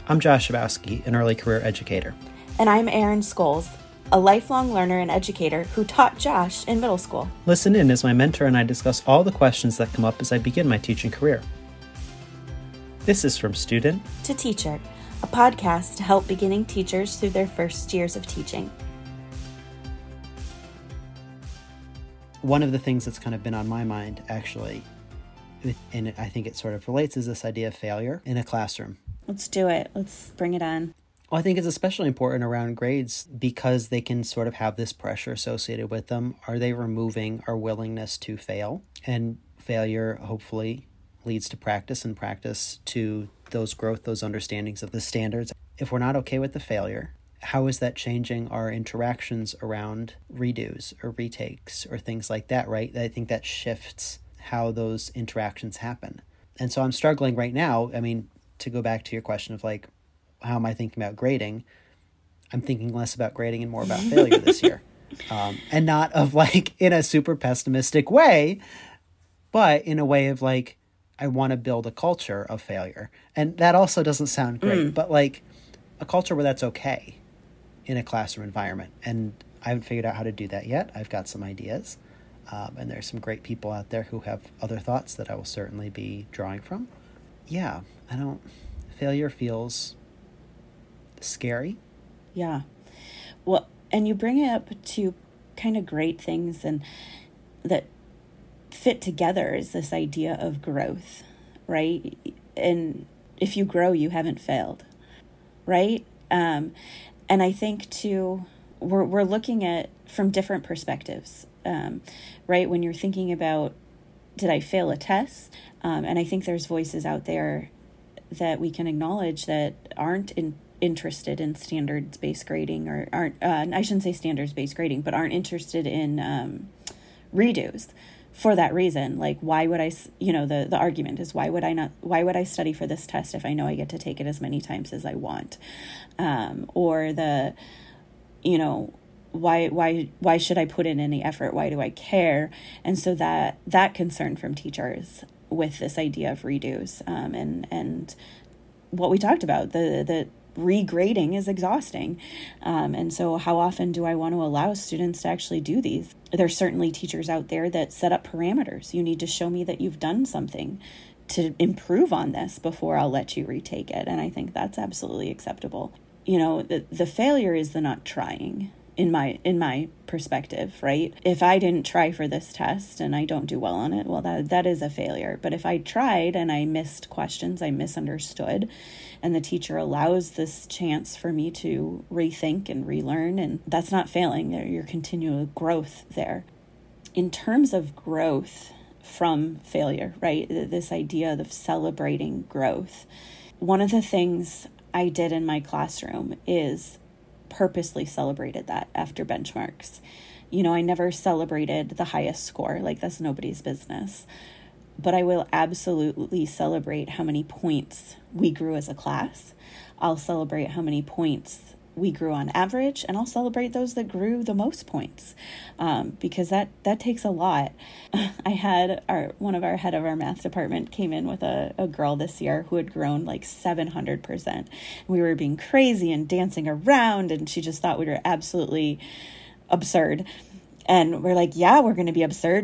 I'm Josh Shabowski, an early career educator. And I'm Erin Scholes, a lifelong learner and educator who taught Josh in middle school. Listen in as my mentor and I discuss all the questions that come up as I begin my teaching career. This is From Student to Teacher, a podcast to help beginning teachers through their first years of teaching. One of the things that's kind of been on my mind, actually, and I think it sort of relates, is this idea of failure in a classroom. Let's do it. Let's bring it on. Well, I think it's especially important around grades because they can sort of have this pressure associated with them. Are they removing our willingness to fail? And failure, hopefully, leads to practice, and practice to those growth, those understandings of the standards. If we're not okay with the failure, how is that changing our interactions around redos or retakes or things like that, right? I think that shifts how those interactions happen. And so I'm struggling right now. I mean, to go back to your question of like, how am I thinking about grading? I'm thinking less about grading and more about failure this year. And not of like in a super pessimistic way, but in a way of like, I want to build a culture of failure. And that also doesn't sound great, but like a culture where that's okay in a classroom environment. And I haven't figured out how to do that yet. I've got some ideas. And there's some great people out there who have other thoughts that I will certainly be drawing from. Yeah, failure feels scary. Yeah. Well, and you bring it up to kind of great things and that fit together is this idea of growth, right? And if you grow, you haven't failed, right? And I think too, we're looking at from different perspectives, right? When you're thinking about, did I fail a test? And I think there's voices out there that we can acknowledge that aren't interested in standards-based grading or aren't, I shouldn't say standards-based grading, but aren't interested in redos for that reason. Like, why would I, the argument is, why would I study for this test if I know I get to take it as many times as I want? Or why should I put in any effort? Why do I care? And so that concern from teachers with this idea of redos, and what we talked about, the regrading is exhausting. And so how often do I want to allow students to actually do these? There's certainly teachers out there that set up parameters. You need to show me that you've done something to improve on this before I'll let you retake it. And I think that's absolutely acceptable. The failure is the not trying. In my perspective, right? If I didn't try for this test and I don't do well on it, well, that is a failure. But if I tried and I missed questions, I misunderstood, and the teacher allows this chance for me to rethink and relearn, and that's not failing. Your continual growth there. In terms of growth from failure, right? This idea of celebrating growth. One of the things I did in my classroom is purposely celebrated that after benchmarks. I never celebrated the highest score, like that's nobody's business. But I will absolutely celebrate how many points we grew as a class. I'll celebrate how many points we grew on average, and I'll celebrate those that grew the most points, because that takes a lot. I had one of our head of our math department came in with a girl this year who had grown like 700%. We were being crazy and dancing around, and she just thought we were absolutely absurd. And we're like, yeah, we're going to be absurd.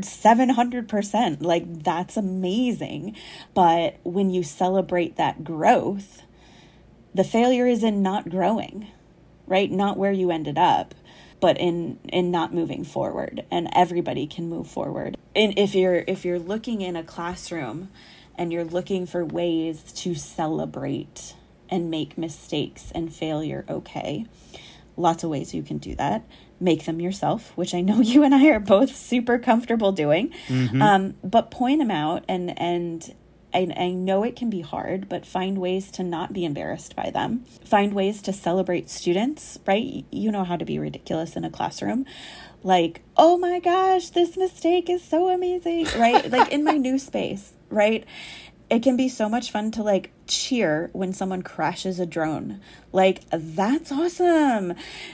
700%. Like, that's amazing. But when you celebrate that growth, the failure is in not growing, right? Not where you ended up, but in not moving forward. And everybody can move forward. And if you're looking in a classroom and you're looking for ways to celebrate and make mistakes and failure okay, lots of ways you can do that. Make them yourself, which I know you and I are both super comfortable doing. Mm-hmm. But point them out, and I know it can be hard, but find ways to not be embarrassed by them. Find ways to celebrate students, right? You know how to be ridiculous in a classroom. Like, oh my gosh, this mistake is so amazing, right? Like in my new space, right? It can be so much fun to like cheer when someone crashes a drone. Like, that's awesome,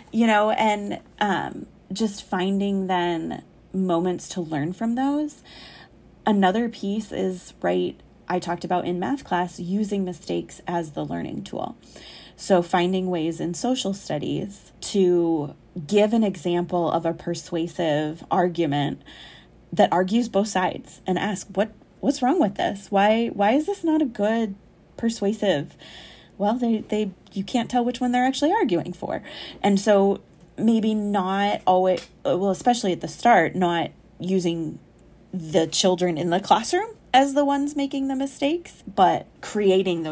and just finding then moments to learn from those. Another piece is, right, I talked about in math class, using mistakes as the learning tool. So finding ways in social studies to give an example of a persuasive argument that argues both sides and ask, what's wrong with this? Why is this not a good persuasive? Well, you can't tell which one they're actually arguing for. And so maybe not always, well, especially at the start, not using the children in the classroom as the ones making the mistakes, but creating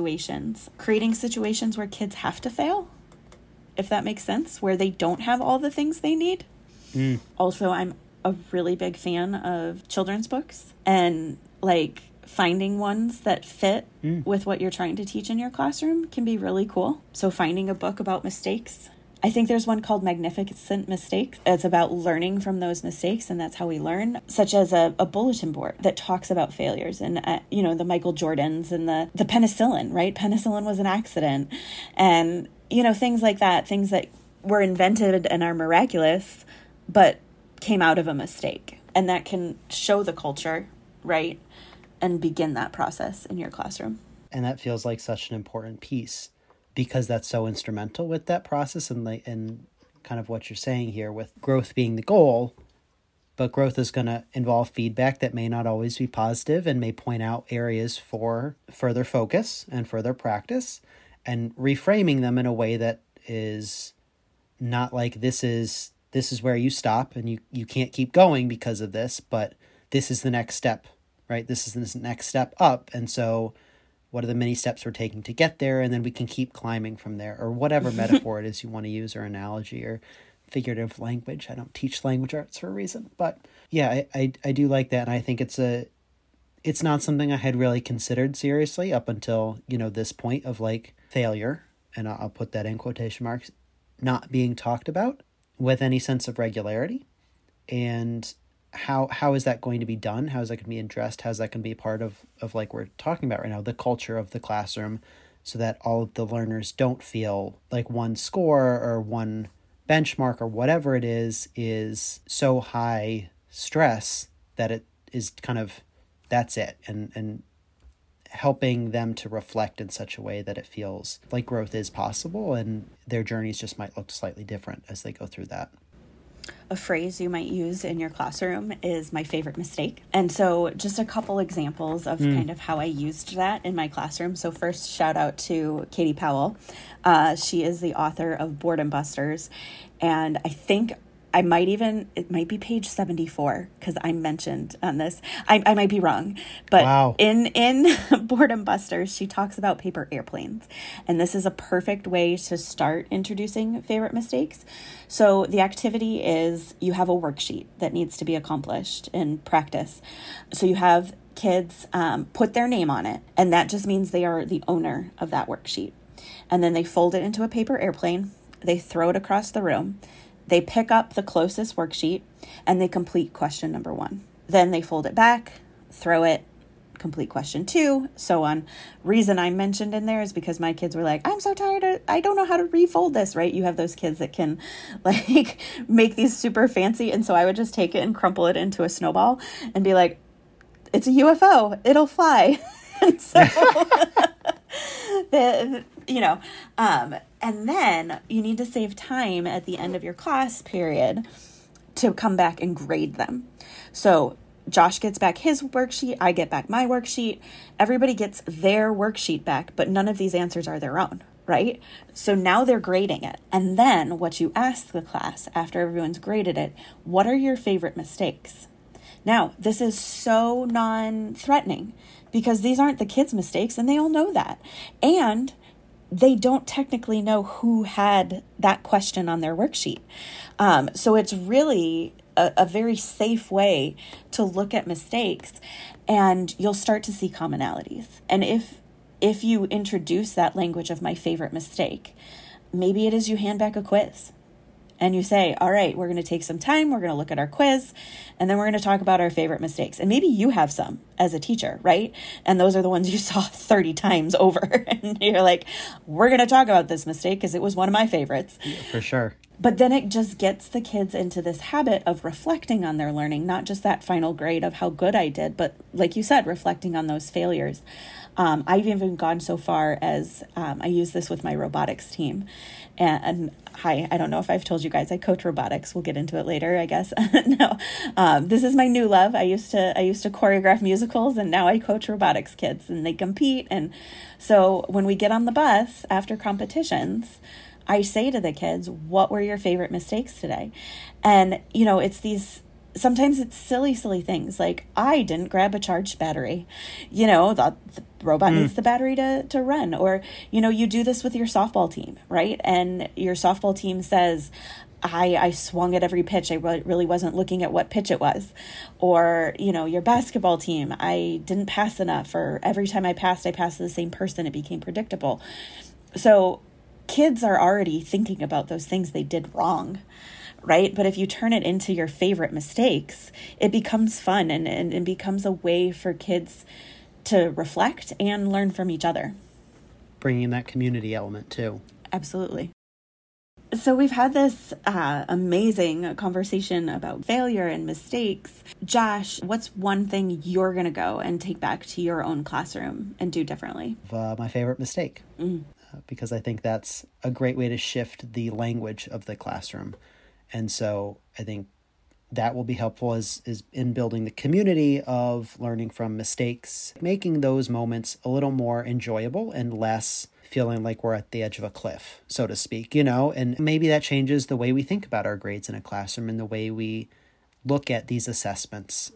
situations where kids have to fail, if that makes sense, where they don't have all the things they need. Also, I'm a really big fan of children's books, and like finding ones that fit with what you're trying to teach in your classroom can be really cool. So finding a book about mistakes. I think there's one called Magnificent Mistakes. It's about learning from those mistakes, and that's how we learn, such as a bulletin board that talks about failures and, the Michael Jordans and the penicillin, right? Penicillin was an accident. And, things like that, things that were invented and are miraculous, but came out of a mistake. And that can show the culture, right? And begin that process in your classroom. And that feels like such an important piece, because that's so instrumental with that process and kind of what you're saying here with growth being the goal. But growth is going to involve feedback that may not always be positive and may point out areas for further focus and further practice, and reframing them in a way that is not like this is where you stop and you can't keep going because of this, but this is the next step, right? This is the next step up. And so what are the many steps we're taking to get there? And then we can keep climbing from there, or whatever metaphor it is you want to use, or analogy, or figurative language. I don't teach language arts for a reason, but yeah, I do like that. And I think it's not something I had really considered seriously up until, this point of like failure. And I'll put that in quotation marks, not being talked about with any sense of regularity. And how is that going to be done? How is that going to be addressed? How is that going to be a part of like we're talking about right now, the culture of the classroom, so that all of the learners don't feel like one score or one benchmark or whatever it is so high stress that it is kind of, that's it. And helping them to reflect in such a way that it feels like growth is possible, and their journeys just might look slightly different as they go through that. A phrase you might use in your classroom is my favorite mistake. And so just a couple examples of kind of how I used that in my classroom. So first, shout out to Katie Powell. She is the author of Boredom Busters. And I think it might be page 74, because I mentioned on this. I might be wrong, but wow. In Boredom Busters, she talks about paper airplanes. And this is a perfect way to start introducing favorite mistakes. So the activity is you have a worksheet that needs to be accomplished in practice. So you have kids put their name on it, and that just means they are the owner of that worksheet. And then they fold it into a paper airplane. They throw it across the room. They pick up the closest worksheet, and they complete question number 1. Then they fold it back, throw it, complete question 2, so on. Reason I mentioned in there is because my kids were like, I'm so tired, I don't know how to refold this, right? You have those kids that can like make these super fancy, and so I would just take it and crumple it into a snowball and be like, it's a UFO, it'll fly. And so and then you need to save time at the end of your class period to come back and grade them. So Josh gets back his worksheet, I get back my worksheet, everybody gets their worksheet back, but none of these answers are their own, right? So now they're grading it. And then what you ask the class after everyone's graded it, what are your favorite mistakes? Now, this is so non-threatening because these aren't the kids' mistakes, and they all know that. And they don't technically know who had that question on their worksheet. So it's really a very safe way to look at mistakes, and you'll start to see commonalities. And if you introduce that language of my favorite mistake, maybe it is you hand back a quiz. And you say, all right, we're going to take some time. We're going to look at our quiz, and then we're going to talk about our favorite mistakes. And maybe you have some as a teacher, right? And those are the ones you saw 30 times over. And you're like, we're going to talk about this mistake because it was one of my favorites. Yeah, for sure. But then it just gets the kids into this habit of reflecting on their learning, not just that final grade of how good I did, but like you said, reflecting on those failures. I've even gone so far as I use this with my robotics team. And I don't know if I've told you guys, I coach robotics. We'll get into it later, I guess. No, this is my new love. I used to choreograph musicals, and now I coach robotics kids, and they compete. And so when we get on the bus after competitions, I say to the kids, what were your favorite mistakes today? And, sometimes it's silly things like I didn't grab a charged battery. The robot needs the battery to run. Or, you do this with your softball team, right? And your softball team says, I swung at every pitch. I really wasn't looking at what pitch it was. Or, your basketball team, I didn't pass enough. Or every time I passed to the same person. It became predictable. So kids are already thinking about those things they did wrong, right? But if you turn it into your favorite mistakes, it becomes fun and it becomes a way for kids to reflect and learn from each other. Bringing that community element too. Absolutely. So we've had this amazing conversation about failure and mistakes. Josh, what's one thing you're going to go and take back to your own classroom and do differently? My favorite mistake. Because I think that's a great way to shift the language of the classroom. And so I think that will be helpful is in building the community of learning from mistakes, making those moments a little more enjoyable and less feeling like we're at the edge of a cliff, so to speak, and maybe that changes the way we think about our grades in a classroom and the way we look at these assessments,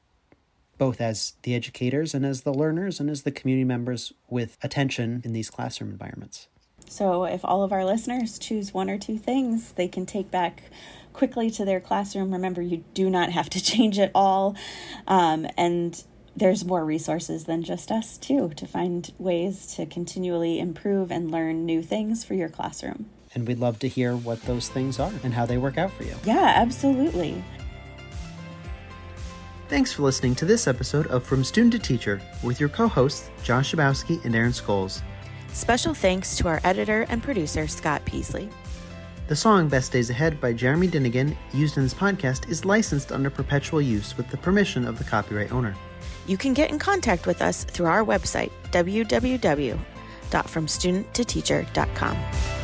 both as the educators and as the learners and as the community members with attention in these classroom environments. So if all of our listeners choose one or two things they can take back quickly to their classroom, remember, you do not have to change it all. And there's more resources than just us, too, to find ways to continually improve and learn new things for your classroom. And we'd love to hear what those things are and how they work out for you. Yeah, absolutely. Thanks for listening to this episode of From Student to Teacher with your co-hosts, John Schabowski and Aaron Scholes. Special thanks to our editor and producer, Scott Peasley. The song Best Days Ahead by Jeremy Dinnigan, used in this podcast, is licensed under perpetual use with the permission of the copyright owner. You can get in contact with us through our website, www.fromstudenttoteacher.com.